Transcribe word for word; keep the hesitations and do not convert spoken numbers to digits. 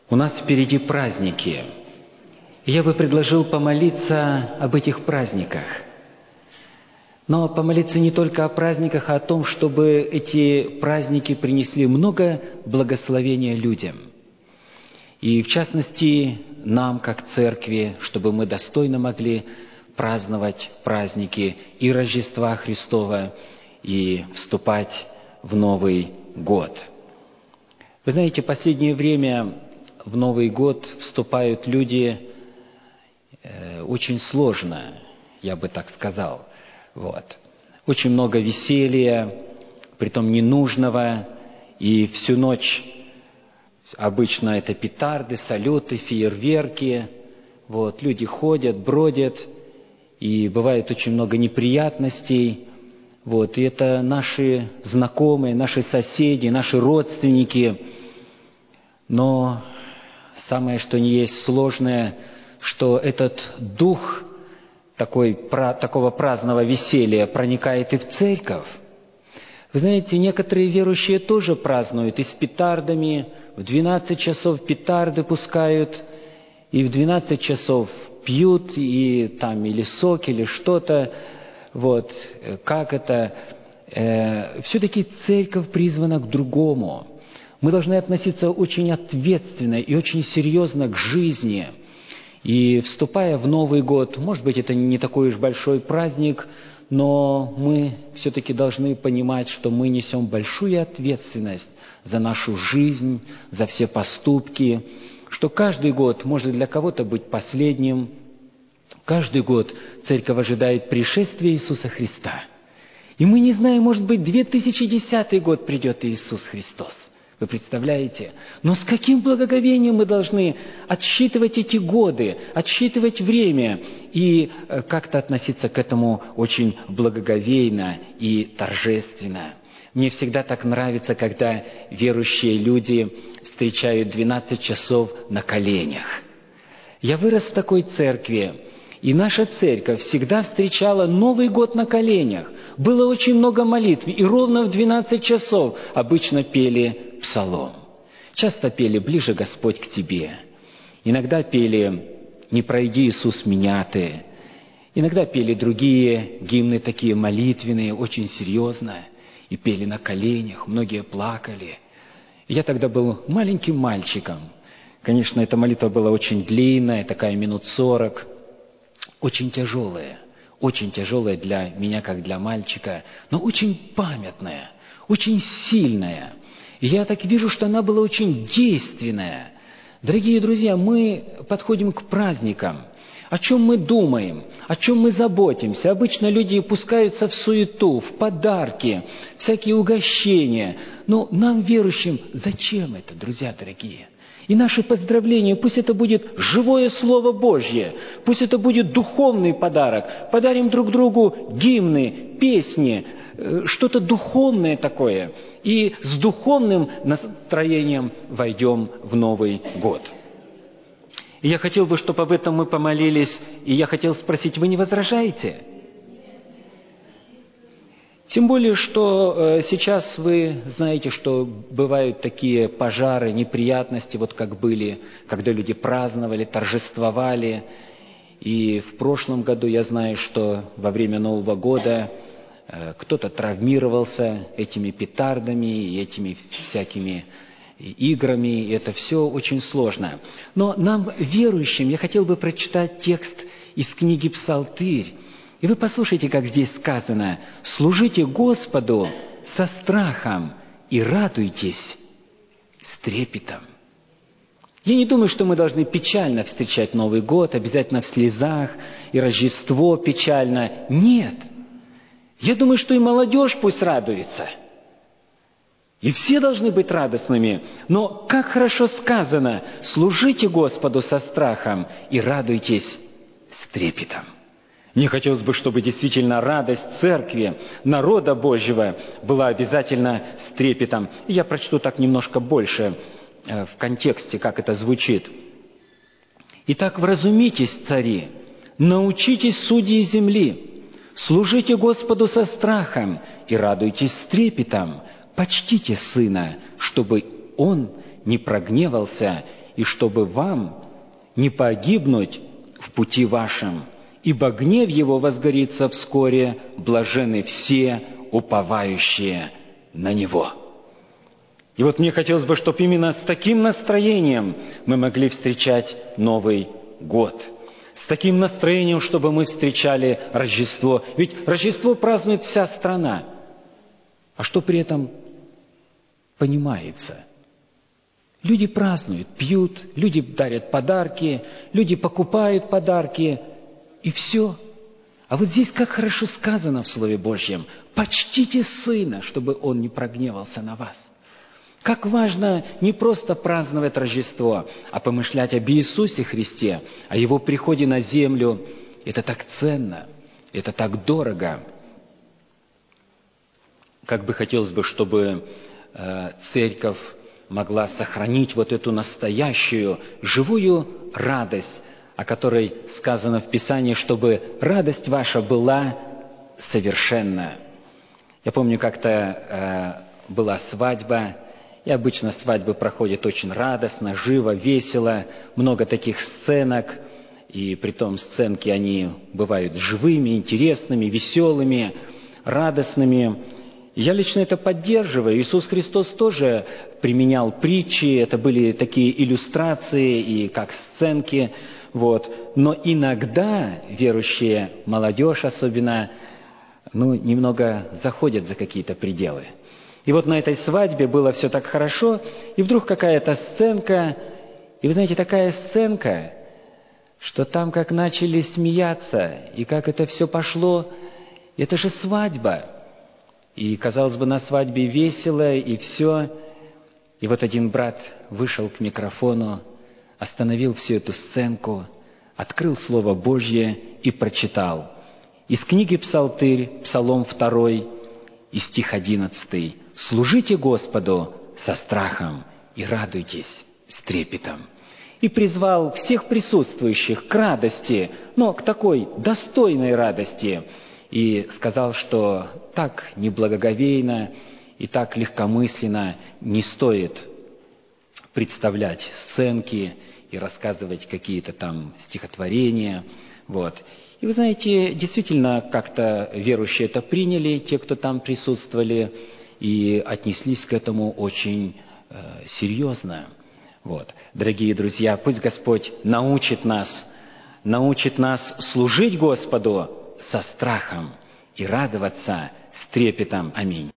У нас впереди праздники. Я бы предложил помолиться об этих праздниках. Но помолиться не только о праздниках, а о том, чтобы эти праздники принесли много благословения людям. И в частности, нам, как церкви, чтобы мы достойно могли праздновать праздники и Рождества Христова, и вступать в Новый год. Вы знаете, в последнее время в Новый год вступают люди э, очень сложно, я бы так сказал. Вот. Очень много веселья, притом ненужного, и всю ночь обычно это петарды, салюты, фейерверки. Вот. Люди ходят, бродят, и бывает очень много неприятностей. Вот. И это наши знакомые, наши соседи, наши родственники. Но самое, что не есть сложное, что этот дух такой, про, такого праздного веселья проникает и в церковь. Вы знаете, некоторые верующие тоже празднуют и с петардами, в двенадцать часов петарды пускают, и в двенадцать часов пьют, и там или сок, или что-то. Вот, как это? Э, все-таки церковь призвана к другому. Мы должны относиться очень ответственно и очень серьезно к жизни. И вступая в Новый год, может быть, это не такой уж большой праздник, но мы все-таки должны понимать, что мы несем большую ответственность за нашу жизнь, за все поступки, что каждый год может для кого-то быть последним. Каждый год церковь ожидает пришествия Иисуса Христа. И мы не знаем, может быть, две тысячи десятый год придет Иисус Христос. Вы представляете? Но с каким благоговением мы должны отсчитывать эти годы, отсчитывать время и как-то относиться к этому очень благоговейно и торжественно. Мне всегда так нравится, когда верующие люди встречают двенадцать часов на коленях. Я вырос в такой церкви, и наша церковь всегда встречала Новый год на коленях. Было очень много молитв, и ровно в двенадцать часов обычно пели псалом. Часто пели «Ближе, Господь, к Тебе». Иногда пели «Не пройди, Иисус, меня Ты». Иногда пели другие гимны, такие молитвенные, очень серьезно. И пели на коленях, многие плакали. Я тогда был маленьким мальчиком. Конечно, эта молитва была очень длинная, такая минут сорок. Очень тяжелая, очень тяжелая для меня, как для мальчика, но очень памятная, очень сильная. И я так вижу, что она была очень действенная. Дорогие друзья, мы подходим к праздникам. О чем мы думаем, о чем мы заботимся? Обычно люди пускаются в суету, в подарки, всякие угощения. Но нам, верующим, зачем это, друзья дорогие? И наши поздравления, пусть это будет живое Слово Божье, пусть это будет духовный подарок. Подарим друг другу гимны, песни, что-то духовное такое. И с духовным настроением войдем в Новый год. И я хотел бы, чтобы об этом мы помолились, и я хотел спросить, вы не возражаете? Тем более, что сейчас вы знаете, что бывают такие пожары, неприятности, вот как были, когда люди праздновали, торжествовали. И в прошлом году я знаю, что во время Нового года кто-то травмировался этими петардами и этими всякими играми. И это все очень сложно. Но нам, верующим, я хотел бы прочитать текст из книги «Псалтырь». И вы послушайте, как здесь сказано: «Служите Господу со страхом и радуйтесь с трепетом». Я не думаю, что мы должны печально встречать Новый год, обязательно в слезах, и Рождество печально. Нет. Я думаю, что и молодежь пусть радуется. И все должны быть радостными. Но как хорошо сказано: «Служите Господу со страхом и радуйтесь с трепетом». Мне хотелось бы, чтобы действительно радость церкви, народа Божьего была обязательно с трепетом. И я прочту так немножко больше в контексте, как это звучит. «Итак, вразумитесь, цари, научитесь, судьи земли, служите Господу со страхом и радуйтесь с трепетом, почтите сына, чтобы он не прогневался и чтобы вам не погибнуть в пути вашем, ибо гнев его возгорится вскоре, блаженны все, уповающие на него». И вот мне хотелось бы, чтобы именно с таким настроением мы могли встречать Новый год. С таким настроением, чтобы мы встречали Рождество. Ведь Рождество празднует вся страна. А что при этом понимается? Люди празднуют, пьют, люди дарят подарки, люди покупают подарки, и все. А вот здесь как хорошо сказано в Слове Божьем: «Почтите Сына, чтобы Он не прогневался на вас». Как важно не просто праздновать Рождество, а помышлять об Иисусе Христе, о Его приходе на землю. Это так ценно, это так дорого. Как бы хотелось бы, чтобы э, церковь могла сохранить вот эту настоящую, живую радость, о которой сказано в Писании, чтобы радость ваша была совершенна. Я помню, как-то э, была свадьба, и обычно свадьбы проходят очень радостно, живо, весело, много таких сценок, и притом сценки, они бывают живыми, интересными, веселыми, радостными. Я лично это поддерживаю. Иисус Христос тоже применял притчи, это были такие иллюстрации и как сценки. Вот. Но иногда верующие, молодежь особенно, ну, немного заходят за какие-то пределы. И вот на этой свадьбе было все так хорошо, и вдруг какая-то сценка, и вы знаете, такая сценка, что там как начали смеяться, и как это все пошло, это же свадьба. И, казалось бы, на свадьбе весело, и все. И вот один брат вышел к микрофону, остановил всю эту сценку, открыл Слово Божье и прочитал. Из книги «Псалтырь», Псалом второй, и стих одиннадцатый. «Служите Господу со страхом и радуйтесь с трепетом». И призвал всех присутствующих к радости, но к такой достойной радости. И сказал, что так неблагоговейно и так легкомысленно не стоит представлять сценки и рассказывать какие-то там стихотворения. Вот. И вы знаете, действительно, как-то верующие это приняли, те, кто там присутствовали, и отнеслись к этому очень э, серьезно. Вот. Дорогие друзья, пусть Господь научит нас, научит нас служить Господу со страхом и радоваться с трепетом. Аминь.